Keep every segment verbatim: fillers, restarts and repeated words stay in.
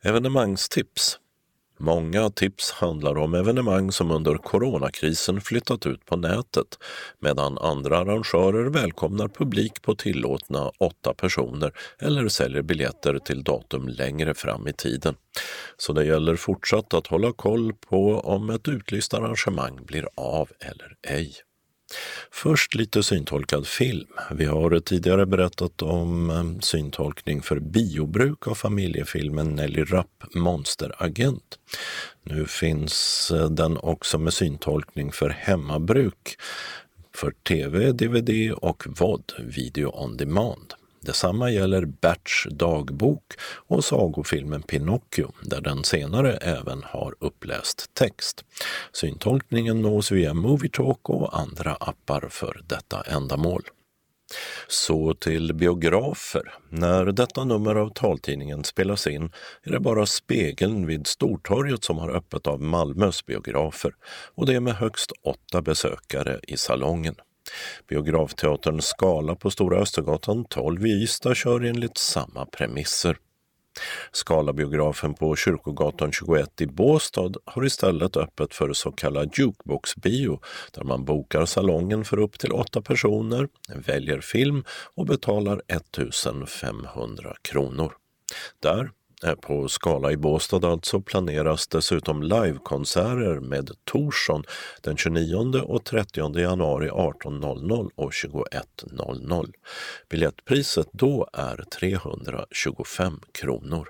Evenemangstips. Många tips handlar om evenemang som under coronakrisen flyttat ut på nätet, medan andra arrangörer välkomnar publik på tillåtna åtta personer eller säljer biljetter till datum längre fram i tiden. Så det gäller fortsatt att hålla koll på om ett utlyst arrangemang blir av eller ej. Först lite syntolkad film. Vi har tidigare berättat om syntolkning för biobruk av familjefilmen Nelly Rapp Monsteragent. Nu finns den också med syntolkning för hemmabruk för tv, D V D och V O D, video on demand. Detsamma gäller Berts dagbok och sagofilmen Pinocchio, där den senare även har uppläst text. Syntolkningen nås via MovieTalk och andra appar för detta ändamål. Så till biografer. När detta nummer av taltidningen spelas in är det bara Spegeln vid Stortorget som har öppet av Malmös biografer, och det är med högst åtta besökare i salongen. Biografteatern Skala på Stora Östergatan tolv i Ystad kör enligt samma premisser. Skalabiografen på Kyrkogatan tjugoett i Båstad har istället öppet för så kallad jukeboxbio, där man bokar salongen för upp till åtta personer, väljer film och betalar ettusenfemhundra kronor. Där på Skala i Båstad alltså planeras dessutom livekonserter med Torsson den tjugonionde och trettionde januari arton noll noll och tjugoett noll noll. Biljettpriset då är trehundratjugofem kronor.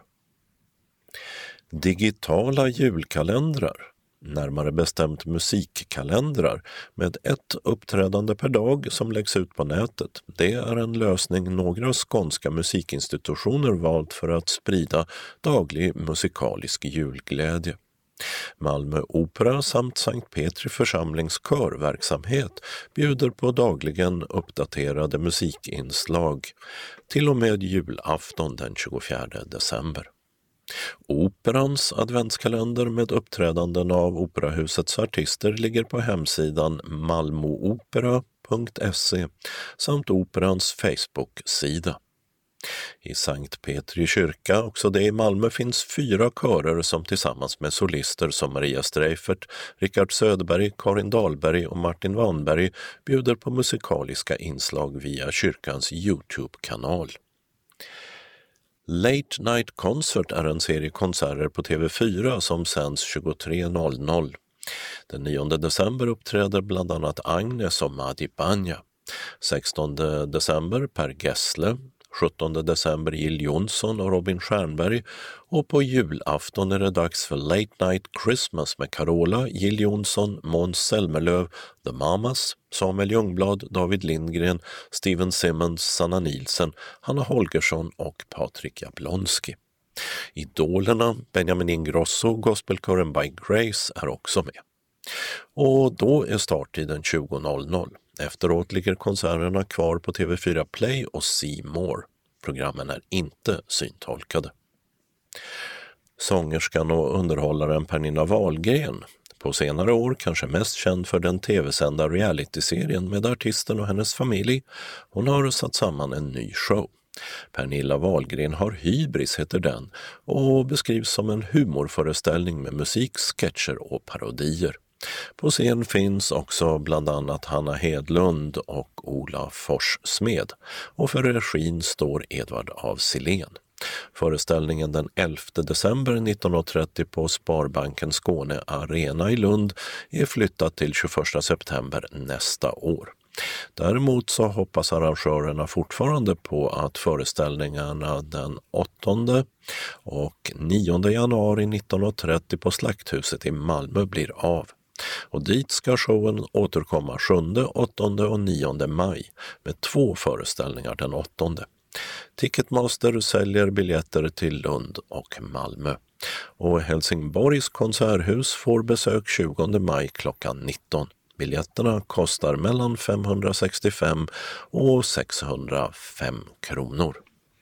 Digitala julkalendrar, närmare bestämt musikkalendrar, med ett uppträdande per dag som läggs ut på nätet. Det är en lösning några skånska musikinstitutioner valt för att sprida daglig musikalisk julglädje. Malmö Opera samt Sankt Petri församlings körverksamhet bjuder på dagligen uppdaterade musikinslag till och med julafton den tjugofjärde december. Operans adventskalender med uppträdanden av operahusets artister ligger på hemsidan malmoopera punkt se samt operans Facebook-sida. I Sankt Petri kyrka, också det i Malmö, finns fyra körer som tillsammans med solister som Maria Streifert, Richard Söderberg, Karin Dahlberg och Martin Wanberg bjuder på musikaliska inslag via kyrkans YouTube-kanal. Late Night Concert är en serie konserter på T V fyra som sänds tjugotre noll noll. Den nionde december uppträder bland annat Agnes och Madi Banja. sextonde december Per Gessle, sjuttonde december Jill Johnson och Robin Stjernberg, och på julafton är det dags för Late Night Christmas med Carola, Jill Johnson, Måns Zelmerlöw, The Mamas, Samuel Ljungblad, David Lindgren, Steven Simmons, Sanna Nielsen, Hanna Holgersson och Patrik Jablonski. Idolerna Benjamin Ingrosso och gospelkören By Grace är också med. Och då är starttiden tjugo noll noll. Efteråt ligger konserterna kvar på T V fyra Play och C More. Programmen är inte syntolkade. Sångerskan och underhållaren Pernilla Wahlgren, på senare år kanske mest känd för den tv-sända reality-serien med artisten och hennes familj, hon har satt samman en ny show. Pernilla Wahlgren har hybris heter den och beskrivs som en humorföreställning med musik, sketcher och parodier. På scen finns också bland annat Hanna Hedlund och Ola Forssmed, och för regin står Edvard af Sillén. Föreställningen den elfte december nitton trettio på Sparbanken Skåne Arena i Lund är flyttat till tjugoförsta september nästa år. Däremot så hoppas arrangörerna fortfarande på att föreställningarna den åttonde och nionde januari nitton trettio på Slakthuset i Malmö blir av. Och dit ska showen återkomma sjunde, åttonde och nionde maj med två föreställningar den åttonde. Ticketmaster säljer biljetter till Lund och Malmö. Och Helsingborgs konserthus får besök tjugonde maj klockan nitton. Biljetterna kostar mellan femhundrasextiofem och sexhundrafem kronor.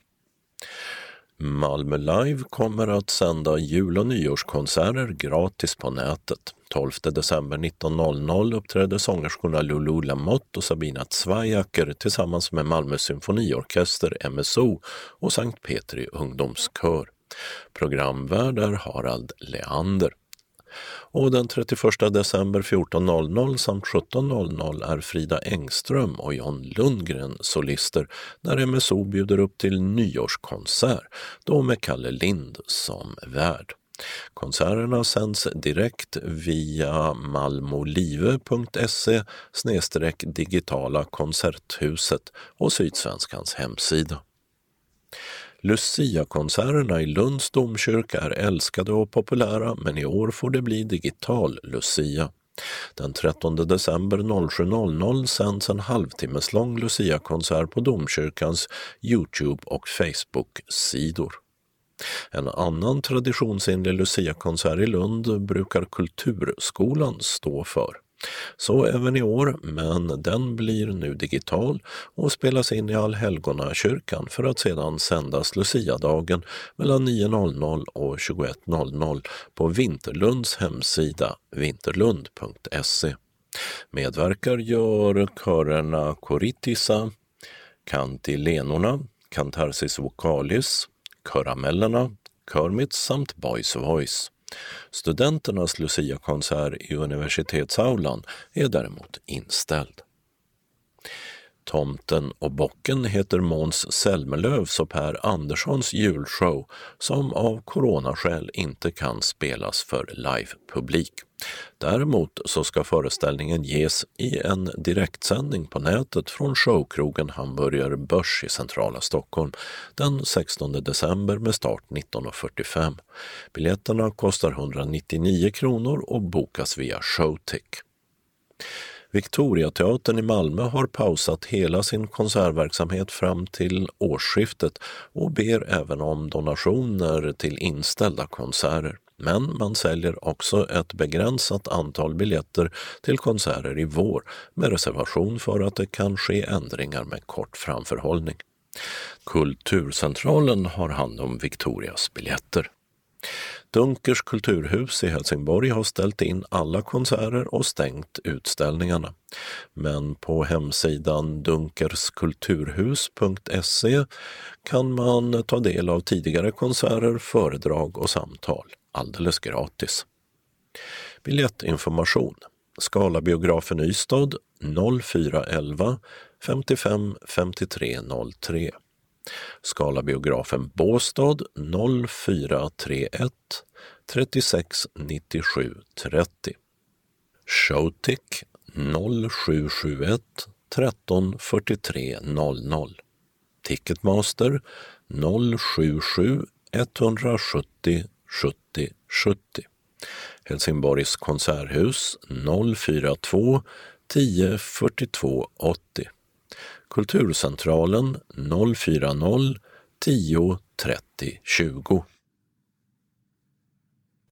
Malmö Live kommer att sända jul- och nyårskonserter gratis på nätet. tolfte december nitton noll noll uppträdde sångerskorna Lulu Lamotte och Sabina Zwajacker tillsammans med Malmö symfoniorkester M S O och Sankt Petri ungdomskör. Programvärd är Harald Leander. Och den trettioförsta december fjorton noll noll samt sjutton noll noll är Frida Engström och John Lundgren solister när M S O bjuder upp till nyårskonsert, då med Kalle Lind som värd. Konserterna sänds direkt via malmolive punkt se snedstreck digitala konserthuset och Sydsvenskans hemsida. Lucia-konserterna i Lunds domkyrka är älskade och populära, men i år får det bli digital Lucia. Den trettonde december sju noll noll sänds en halvtimmeslång Lucia-konsert på domkyrkans YouTube- och Facebook-sidor. En annan traditionsenlig Lucia-konsert i Lund brukar Kulturskolan stå för. Så även i år, men den blir nu digital och spelas in i Allhelgonakyrkan för att sedan sändas Lucia-dagen mellan nio noll noll och tjugoett noll noll på Vinterlunds hemsida vinterlund punkt se. Medverkar gör körerna Koritisa, Kantilenorna, Cantarsis Vocalis, Köramellerna, Körmits samt Boys Voice. Studenternas Lucia-konsert i universitetsaulan är däremot inställd. Tomten och bocken heter Måns Zelmerlöws och Per Anderssons julshow som av coronaskäl inte kan spelas för livepublik. Däremot så ska föreställningen ges i en direktsändning på nätet från showkrogen Hamburger Börs i centrala Stockholm den sextonde december med start nitton fyrtiofem. Biljetterna kostar etthundranittionio kronor och bokas via Showtick. Victoriateatern i Malmö har pausat hela sin konsertverksamhet fram till årsskiftet och ber även om donationer till inställda konserter. Men man säljer också ett begränsat antal biljetter till konserter i vår med reservation för att det kan ske ändringar med kort framförhållning. Kulturcentralen har hand om Victorias biljetter. Dunkers kulturhus i Helsingborg har ställt in alla konserter och stängt utställningarna. Men på hemsidan dunkerskulturhus punkt se kan man ta del av tidigare konserter, föredrag och samtal, alldeles gratis. Biljettinformation. Scala-biografen Ystad noll fyra elva femtiofem femtiotre noll tre. Scala-biografen Båstad noll fyra tre ett trettiosex nittiosju trettio. Showtick noll sju sju ett tretton fyrtiotre noll noll. Ticketmaster noll sju sju ett sju noll sjuttio sjuttio. Helsingborgs konserthus noll fyra två tio fyrtiotvå åttio. Kulturcentralen noll fyra noll tio trettio tjugo.